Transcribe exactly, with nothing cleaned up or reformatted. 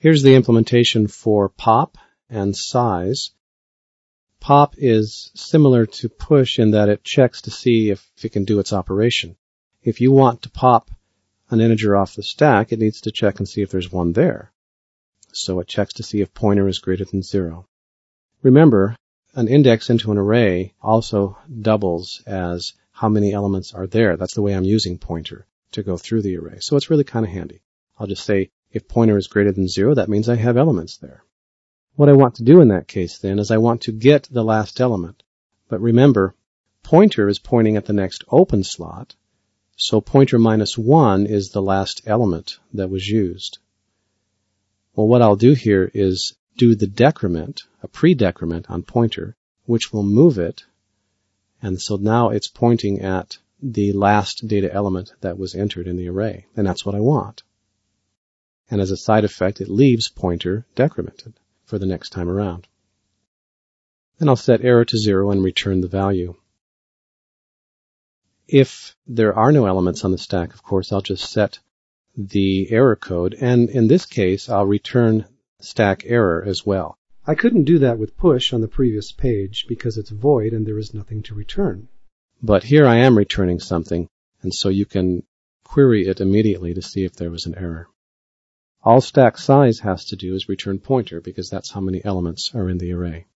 Here's the implementation for pop and size. Pop is similar to push in that it checks to see if it can do its operation. If you want to pop an integer off the stack, it needs to check and see if there's one there. So it checks to see if pointer is greater than zero. Remember, an index into an array also doubles as how many elements are there. That's the way I'm using pointer to go through the array. So it's really kind of handy. I'll just say if pointer is greater than zero, that means I have elements there. What I want to do in that case then is I want to get the last element. But remember, pointer is pointing at the next open slot, so pointer minus one is the last element that was used. Well, what I'll do here is do the decrement, a pre-decrement on pointer, which will move it, and so now it's pointing at the last data element that was entered in the array, and that's what I want. And as a side effect, it leaves pointer decremented for the next time around. Then I'll set error to zero and return the value. If there are no elements on the stack, of course, I'll just set the error code, and in this case, I'll return stack error as well. I couldn't do that with push on the previous page because it's void and there is nothing to return. But here I am returning something, and so you can query it immediately to see if there was an error. All stack size has to do is return pointer because that's how many elements are in the array.